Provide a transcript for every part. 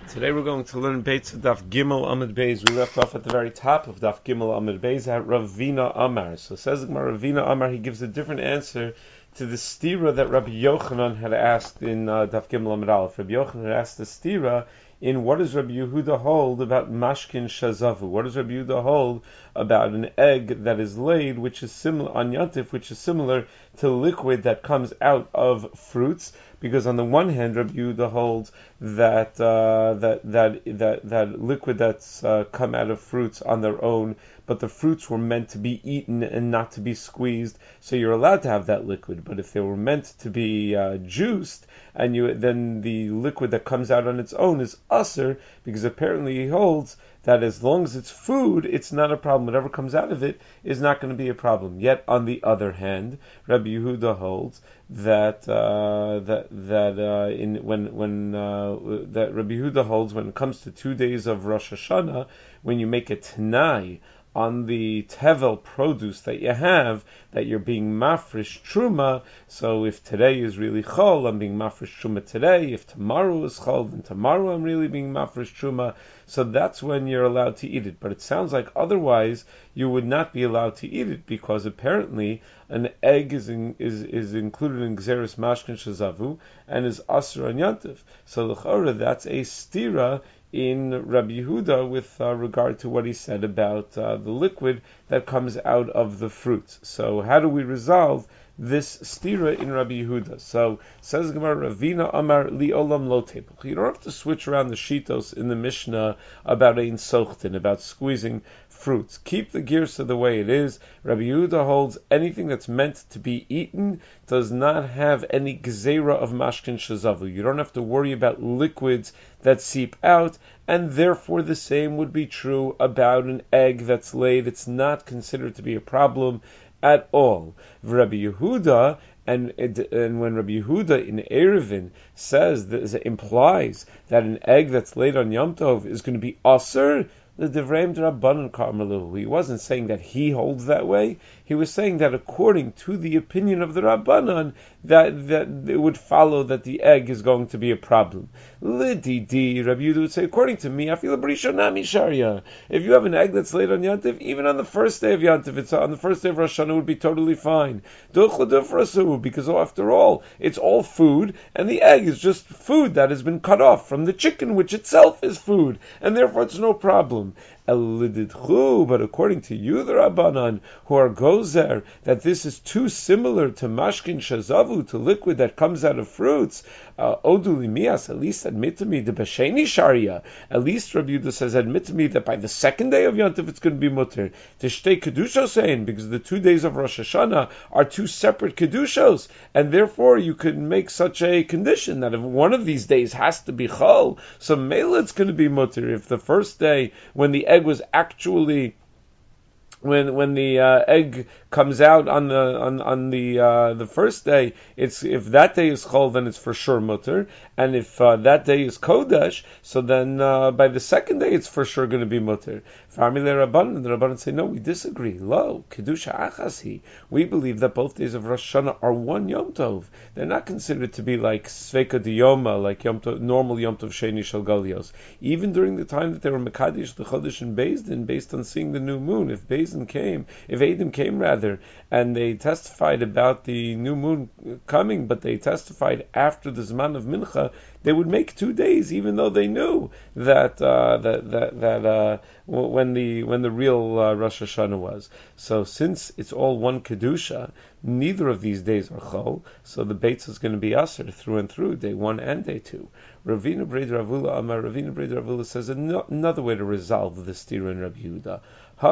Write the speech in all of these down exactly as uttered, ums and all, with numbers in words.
Today we're going to learn Beitz Daf Gimel Amud Beis. We left off at the very top of Daf Gimel Amud Beis at Ravina Amar. So says Ravina Amar, he gives a different answer to the stira that Rabbi Yochanan had asked in uh, Daf Gimel Amud Aleph. Rabbi Yochanan had asked the stira in what does Rabbi Yehuda hold about mashkin shazavu? What does Rabbi Yehuda hold about an egg that is laid, which is similar on yantif, which is similar to liquid that comes out of fruits? Because on the one hand, Rabbi Yehuda holds that uh, that that that that liquid that's uh, come out of fruits on their own, but the fruits were meant to be eaten and not to be squeezed, so you're allowed to have that liquid. But if they were meant to be uh, juiced, and you then the liquid that comes out on its own is usser, because apparently he holds that as long as it's food, it's not a problem. Whatever comes out of it is not going to be a problem. Yet, on the other hand, Rabbi Yehuda holds that uh, that that uh, in when when uh, that Rabbi Yehuda holds when it comes to two days of Rosh Hashanah, when you make a t'nai on the tevel produce that you have, that you're being mafresh truma. So if today is really chol, I'm being mafresh truma today. If tomorrow is chol, then tomorrow I'm really being mafresh truma. So that's when you're allowed to eat it. But it sounds like otherwise you would not be allowed to eat it, because apparently an egg is in, is is included in gzeres mashkin shazavu and is asur on yantiv. So l'chora, that's a stira in Rabbi Yehuda with uh, regard to what he said about uh, the liquid that comes out of the fruits. So how do we resolve this stira in Rabbi Yehuda? So says Gemara, Ravina Amar li olam lo tepel. You don't have to switch around the shitos in the Mishnah about ein sochtin, about squeezing fruits. Keep the girsa the way it is. Rabbi Yehuda holds anything that's meant to be eaten does not have any gzeira of mashkin shazavu. You don't have to worry about liquids that seep out, and therefore the same would be true about an egg that's laid. It's not considered to be a problem at all. Rabbi Yehuda, and and when Rabbi Yehuda in Erevin says that implies that an egg that's laid on Yom Tov is going to be aser, the Devreim Rabbanan Karmelu. He wasn't saying that he holds that way. He was saying that according to the opinion of the Rabbanan, that that it would follow that the egg is going to be a problem. Lididi, Rabbi Yehuda would say, according to me, I feel a brisha nami sharia. If you have an egg that's laid on Yantiv, even on the first day of Yantiv, it's on the first day of Rosh Hashanah, it would be totally fine. Because after all, it's all food, and the egg is just food that has been cut off from the chicken, which itself is food, and therefore it's no problem. But according to you, the Rabbanan, who are gozer, that this is too similar to mashkin shazavu, to liquid that comes out of fruits, oduli mias, at least admit to me, the b'sheni sharia, at least Rabbi Yehuda says, admit to me that by the second day of Yontif it's going to be mutter. Tishtei kedusha saying, because the two days of Rosh Hashanah are two separate kedushos, and therefore you could make such a condition that if one of these days has to be chol, so mele it's going to be mutter. If the first day, when the egg was actually when when the uh, egg comes out on the on on the uh, the first day, it's if that day is chol, then it's for sure mutter, and if uh, that day is kodesh, so then uh, by the second day it's for sure going to be mutter. Family Rabbanan, the Rabbanan say no, we disagree. Lo kedusha achasi. We believe that both days of Rosh Hashanah are one Yom Tov. They're not considered to be like Sveika Diyoma, like Yom Tov, normal Yom Tov Sheni Shel Galios. Even during the time that they were Mekadesh the Chodesh and Beis Din, based on seeing the new moon, if Beis Din came, if Adam came rather, and they testified about the new moon coming, but they testified after the Zman of Mincha, they would make two days, even though they knew that uh, that that, that uh, when the when the real uh, Rosh Hashanah was. So since it's all one kedusha, neither of these days are chol. So the Beitz is going to be aser through and through, day one and day two. Ravina Breid Ravula Amar Ravina Breid Ravula says another way to resolve the stira in Rabbi Yehuda.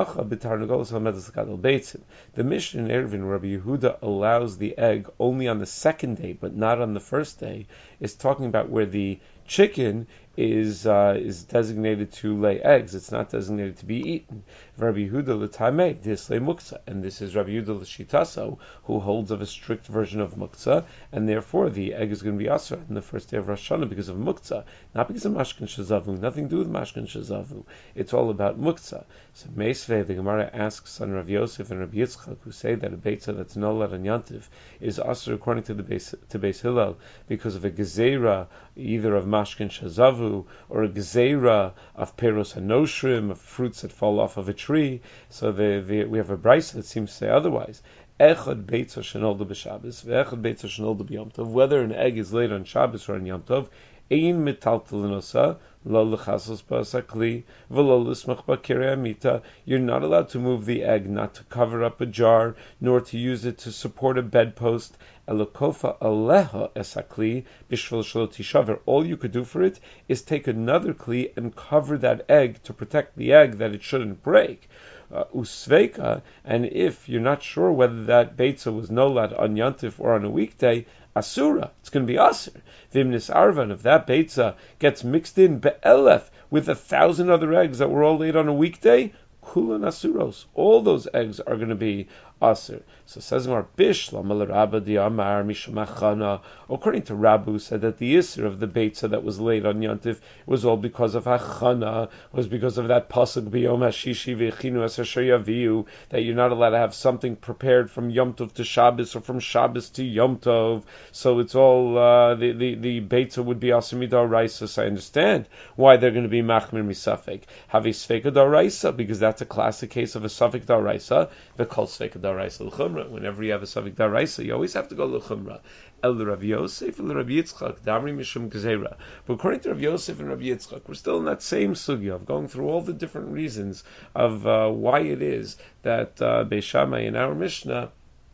The Mishnah in Erevin, Rabbi Yehuda allows the egg only on the second day, but not on the first day, is talking about where the chicken is uh, is designated to lay eggs. It's not designated to be eaten. Rabbi Yehuda l'tamei dislay muktzah, and this is Rabbi Yehuda l'shitaso, who holds of a strict version of muktzah, and therefore the egg is going to be asur on the first day of Rosh Hashanah because of muktzah, not because of mashkin shazavu. Nothing to do with mashkin shazavu. It's all about muktzah. So Meisvei, the Gemara asks on Rav Yosef and Rav Yitzchak, who say that a beitza that's no let on yantiv is asur according to the Beis, to Beis Hillel because of a gezerah either of mashkin shazavu Zavu, or a Gezeira of Peros Hanoshrim, of fruits that fall off of a tree. So the, the, we have a brisa that seems to say otherwise. Echad beitza shenolda b'Shabbos, ve'echad beitza shenolda b'Yom Tov. Whether an egg is laid on Shabbos or on Yom Tov, ein metaltalinosa, lo lechasos ba'asakli, v'lo lismach ba'kirei amita. You're not allowed to move the egg, not to cover up a jar, nor to use it to support a bedpost. Elokofa aleha esakli bishvil shelo tishaver. All you could do for it is take another kli and cover that egg to protect the egg that it shouldn't break. Uh, usveika, and if you're not sure whether that beitza was nolad on Yantif or on a weekday, asura, it's going to be asur. Vimnis arvan, if that beitza gets mixed in be'elef with a thousand other eggs that were all laid on a weekday, kulan asuros, all those eggs are going to be asur. So says Gemara, Bishlam al Rabba di Amar Mishamachana. According to Rabbu, said that the isur of the beitza that was laid on Yantif was all because of hachana, was because of that pasuk biyom hashishi v'echinu eser yaviu, that you're not allowed to have something prepared from Yom Tov to Shabbos or from Shabbos to Yom Tov. So it's all uh, the the the beitza would be asur midaraisa. So I understand why they're going to be machmir misafek. Have a sveka daraisa, because that's a classic case of a safek daraisa. The kol sveka daraisa l'chumra. Whenever you have a safek daraisa, you always have to go l'chumra. El Rav Yosef, El Rav Yitzchak, Damri Mishum Gezerah. But according to Rav Yosef and Rav Yitzchak, we're still in that same sugya of going through all the different reasons of uh, why it is that uh, Beis Shammai in our Mishnah,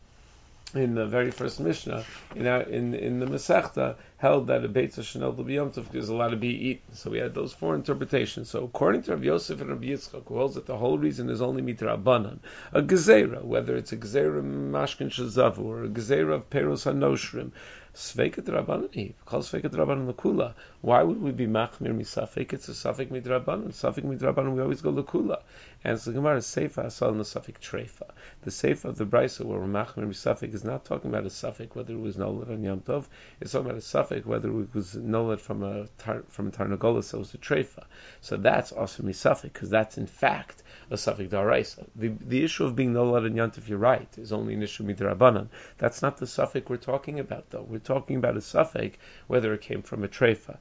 in the very first Mishnah, in our, in in the Masechta, held that a beitza shenolda b'Yom Tov is allowed to be eaten. So we had those four interpretations. So according to Rav Yosef and Rav Yitzchak, who holds that the whole reason is only mitrabanan, a gezerah, whether it's a gezerah mashkin shazavu or a gezerah of peros hanoshrim, sveikat rabbanan, called sveikat rabbanan lakula. Why would we be machmir misafek? It's a safek midrabanan. Safek midrabanan, we always go lakula. And so the Gemara seifa asal in the safek treifa. The seifa of the brisa where we're machmir misafek is not talking about a safek whether it was nolad on Yom Tov. It's talking about a safek whether it was nolad from a tar, from tarnagolas, so it was a treifa. So that's also misafek, because that's in fact a safek daraisa. The the issue of being nolad on Yom Tov, you're right, is only an issue midrabanan. That's not the safek we're talking about, though. We're talking about a safek whether it came from a treifa.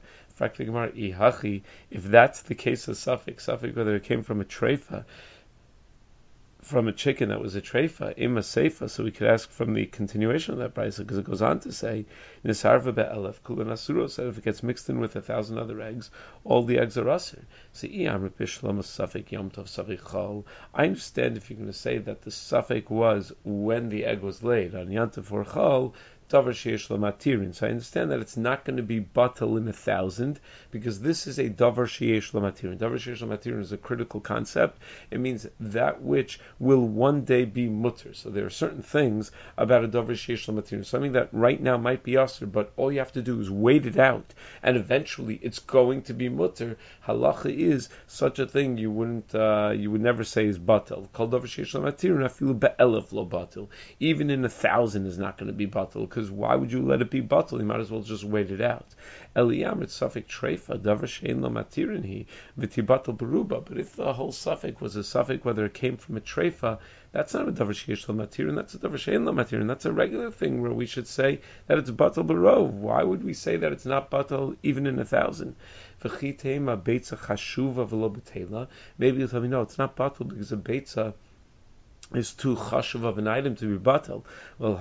If that's the case of safek, safek whether it came from a treifa, from a chicken that was a treifa, ima seifa, so we could ask from the continuation of that brisa, because it goes on to say, nisarva be'elef kulan asuro, said if it gets mixed in with a thousand other eggs, all the eggs are asur. So iyam repishlam safek yom tov safek chol. I understand if you're going to say that the safek was when the egg was laid on yom tov or chol, davar sheyesh lo matirin. So I understand that it's not going to be batal in a thousand, because this is a davar sheyesh lo matirin. Davar sheyesh lo matirin is a critical concept. It means that which will one day be mutter. So there are certain things about a davar sheyesh lo matirin, something that right now might be asr, but all you have to do is wait it out, and eventually it's going to be mutter. Halacha is such a thing you wouldn't, uh, you would never say is batal. Kol davar sheyesh lo matirin afilu be'elef lo batal. Even in a thousand is not going to be batal, because why would you let it be batal? You might as well just wait it out. Eliyam, it's safek treifa, davar shein lo matirin hi, v'tibatal beruba. But if the whole safek was a safek whether it came from a treifa, that's not a davar sheyesh lo matirin, that's a davar shein lo matirin. That's a regular thing where we should say that it's batal berov. Why would we say that it's not batal even in a thousand? V'chitema beitza chashuva v'lo b'teila. Maybe you'll tell me, no, it's not batal because a beitza is too chashuv of an item to be batal. Well,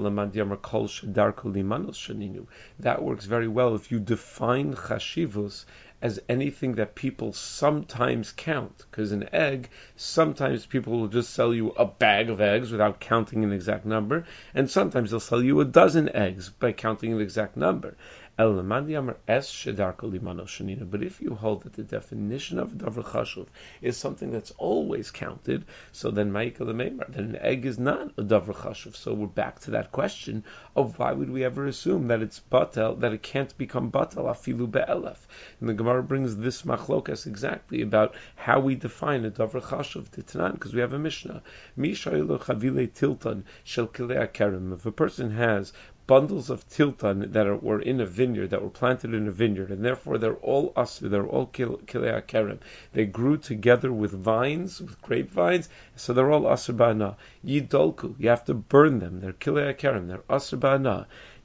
that works very well if you define chashivus as anything that people sometimes count. Because an egg, sometimes people will just sell you a bag of eggs without counting an exact number, and sometimes they'll sell you a dozen eggs by counting an exact number. But if you hold that the definition of davar chashuv is something that's always counted, so then ma'ikal meimar, then an egg is not a davar chashuv. So we're back to that question of why would we ever assume that it's batal, that it can't become batal afilu be'elef. And the Gemara brings this machlokas exactly about how we define a davar chashuv titanan, because we have a Mishnah. Mishaylo chavile tiltan shel kilei akarim. If a person has bundles of tiltan that are, were in a vineyard, that were planted in a vineyard, and therefore they're all asr, they're all kilei akarim. They grew together with vines, with grapevines, so they're all asr ba'ana. Yidolku, you have to burn them. They're kilei akarim, they're asr ba'ana.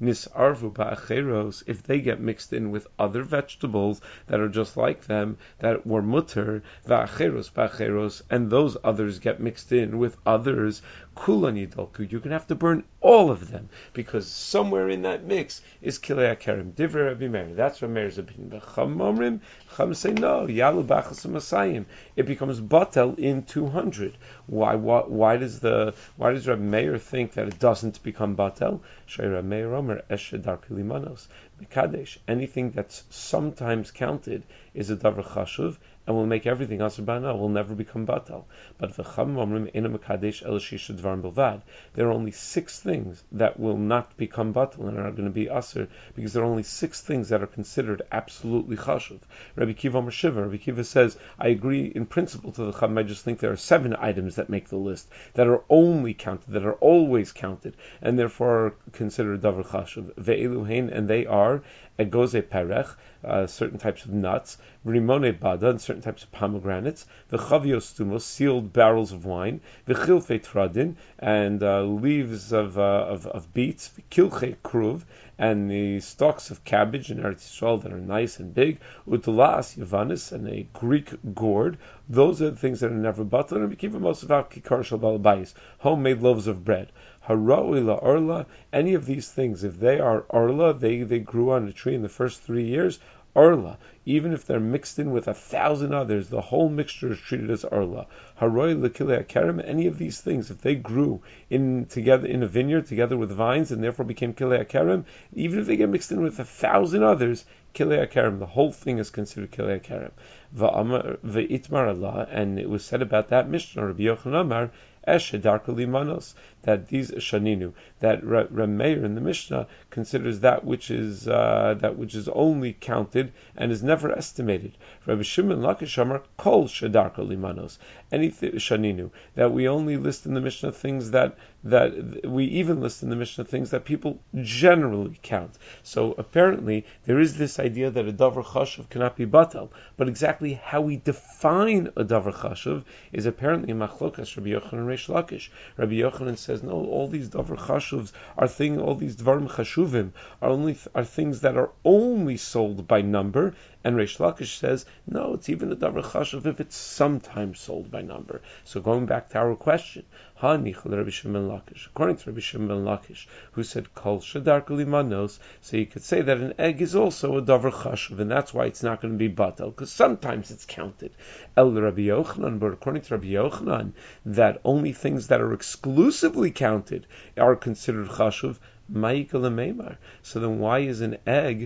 nisarvu ba'acheros, if they get mixed in with other vegetables that are just like them, that were mutter, va'acheros ba'acheros, and those others get mixed in with others, kulan yidalku, you're going to have to burn all of them, because somewhere in that mix is kilei akerim. Divrei Rabbi Meir. That's what Meir's opinion. But Chum omrim, Chum say no. Yalu b'achas masayim. It becomes batel in two hundred. Why? Why? Why does the? Why does Rabbi Meir think that it doesn't become batel? Shei Rabbi Meir omer eshedar pilimanos mekadesh. Anything that's sometimes counted is a davar chashuv, and will make everything aser bana, will never become batal. But v'cham omrim ena mekadesh el shisha dvarim bilvad. There are only six things that will not become batal and are going to be aser, because there are only six things that are considered absolutely chashuv. Rabbi Kiva Omer Shiva. Rabbi Kiva says, I agree in principle to the chum. I just think there are seven items that make the list that are only counted, that are always counted, and therefore are considered davar chashuv. Ve'elu hein, and they are egoze perech, uh, certain types of nuts, rimone bada, and certain types of pomegranates, the chavios stumos, sealed barrels of wine, the chilfe tradin, and uh, leaves of, uh, of of beets, the kilche kruv, and the stalks of cabbage in Eretz Yisrael that are nice and big, utulas yavanis, and a Greek gourd. Those are the things that are never butler, and we keep most of our kikar shel balabayis, homemade loaves of bread. Haroi la orla, any of these things, if they are orla, they, they grew on a tree in the first three years, orla. Even if they're mixed in with a thousand others, the whole mixture is treated as orla. Haroi lekilei akerim, any of these things, if they grew in together in a vineyard together with vines and therefore became kilei akerim, even if they get mixed in with a thousand others, kilei akerim, the whole thing is considered kilei akerim. Ve'itmar Allah, and it was said about that Mishnah, Rabbi Yochanan Amar, Eshe that these Shaninu, that Rameir in the Mishnah considers that which is uh, that which is only counted and is never estimated. Rabbi Shimon Lakish Amar Kol Shedarka Limanos, any Shaninu, that we only list in the Mishnah things that that we even list in the Mishnah things that people generally count. So apparently there is this idea that a davar chashuv cannot be batal, but exactly how we define a davar chashuv is apparently machlokas Rabbi Yochanan and Reish Lakish. Rabbi Yochanan says no, all these davar chashuvs are thing, all these dvarim chashuvim are only are things that are only sold by number. And Reish Lakish says, no, it's even a davar chashuv if it's sometimes sold by number. So going back to our question, Hanichel Rabbi Shimon Lakish, according to Rabbi Shimon Lakish, who said Kol Shadar Limanos, so you could say that an egg is also a davar chashuv, and that's why it's not going to be batal, because sometimes it's counted. El Rabbi Yochanan, but according to Rabbi Yochanan, that only things that are exclusively counted are considered chashuv. Ma'ikal Meimar. So then, why is an egg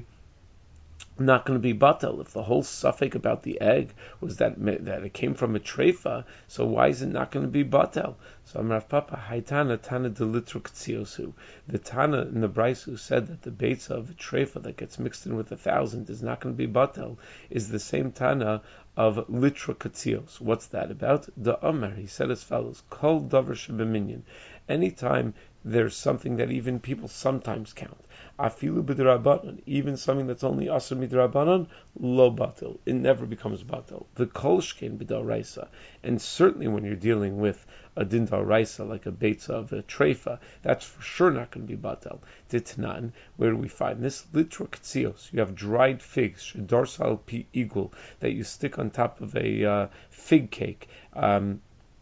not going to be batal? If the whole suffix about the egg was that that it came from a treifa, so why is it not going to be batal? So Rav Papa Haitana Tana de Litruktziosu, the Tana in the Bryce who said that the beitza of a treifa that gets mixed in with a thousand is not going to be batal, is the same Tana of Litrukatzios. What's that about? The Omer, he said as follows: Kol davar shebeminyan. Anytime there's something that even people sometimes count, afilu b'drabanan, even something that's only asur midrabanan, lo batil, it never becomes batil. The kol shkein b'daraisa, and certainly when you're dealing with a din daraisa like a beitza of a treifa, that's for sure not going to be batil. Titnan, where do we find this? Litra ktzios, you have dried figs, shedarsal pi igul, that you stick on top of a uh, fig cake. Um,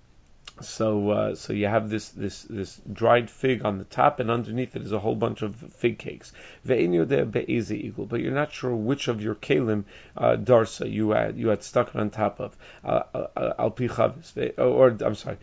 So, uh, so you have this, this, this dried fig on the top, and underneath it is a whole bunch of fig cakes. But you're not sure which of your kalim uh, darsa you had you had stuck it on top of. Al pi chavis, or I'm sorry,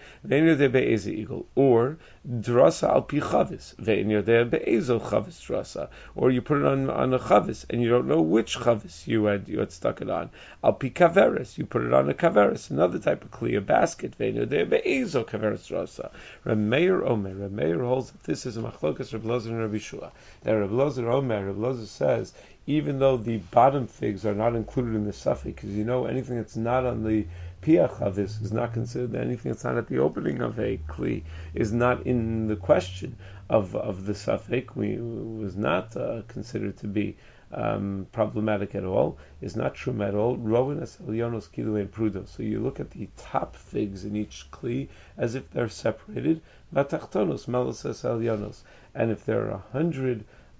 or drasa al pi chavis, chavis drasa, or you put it on on a chavis and you don't know which chavis you had you had stuck it on. Al pi kaveris, you put it on a kaveris, another type of kli, a basket. Ezo kaveris rasa. Rameir Omer. Rameir holds that this is a machlokas Reb Lozer and Rabbi Shua. That Reb Lozer Omer, Reb Lozer says, even though the bottom figs are not included in the suffix, because you know anything that's not on the piach chavis is not considered, anything that's not at the opening of a kli is not in the question of of the suffix. We was not uh, considered to be Um, problematic at all, is not true at all. Rovinas elyonos kilu and prudo. So you look at the top figs in each kli as if they're separated. Vatachtonos meloses elyonos. And if there are a hundred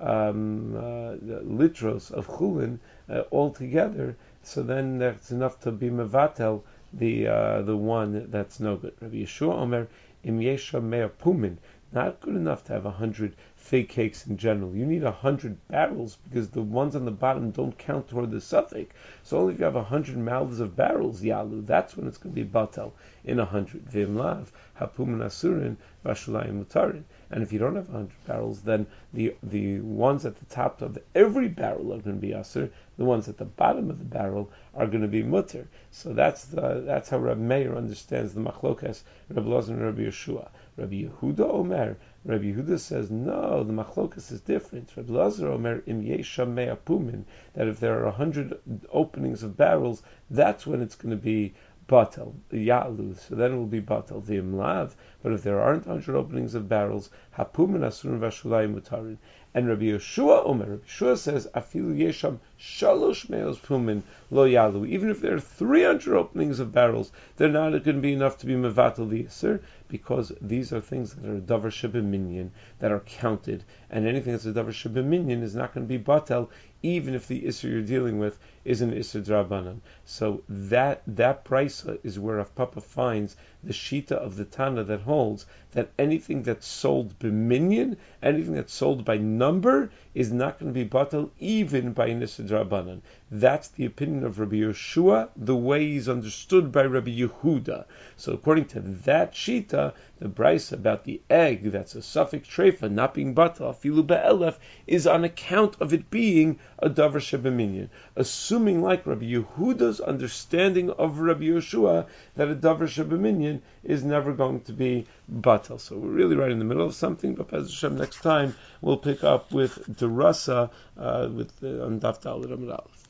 um, uh, litros of chulin uh, all together, so then that's enough to be mevatel the uh, the one that's no good. Rabbi Yeshua Omer im yesha mea pumin, not good enough to have a hundred fig cakes in general. You need a hundred barrels because the ones on the bottom don't count toward the suffix. So only if you have a hundred mouths of barrels, yalu, that's when it's going to be batel in a hundred. Vimlav hapumin asurin vashulayim mutarin. And if you don't have a hundred barrels, then the the ones at the top of every barrel are going to be asur. The ones at the bottom of the barrel are going to be mutter. So that's the that's how Rabbi Meir understands the machlokas Rabbi Elazar and Rabbi Yeshua. Rabbi Yehuda Omer, Rabbi Yehuda says no, the machlokas is different. Rabbi Elazar Omer im yesha mea pumin, that if there are a hundred openings of barrels, that's when it's going to be batel, ya'lu, so then it will be batel, the imlav. But if there aren't hundred openings of barrels, hapumin asurin vashulayim mutarin. And Rabbi Yeshua Omer, Rabbi Yeshua says, afilu yesham shalosh meos pumin lo yalu. Even if there are three hundred openings of barrels, they're not going to be enough to be mevatel the yisur, because these are things that are a davar shebeminyan, that are counted, and anything that's a davar shebeminyan is not going to be batel, even if the Isser you're dealing with is an Isser Drabanan. So that that brisa is where Rav Papa finds the shita of the Tana that holds that anything that's sold b'minyan, anything that's sold by number, is not going to be batel even by an Isser Drabanan. That's the opinion of Rabbi Yeshua, the way he's understood by Rabbi Yehuda. So according to that shita, the brisa about the egg that's a suffix treifa not being batel afilu be'elef is on account of it being a davar shebeminyan, assuming like Rabbi Yehuda's understanding of Rabbi Yeshua that a davar shebeminyan is never going to be batel. So we're really right in the middle of something, but Bez Hashem next time we'll pick up with Derasa uh, with uh, on Daf Daled Amud Aleph.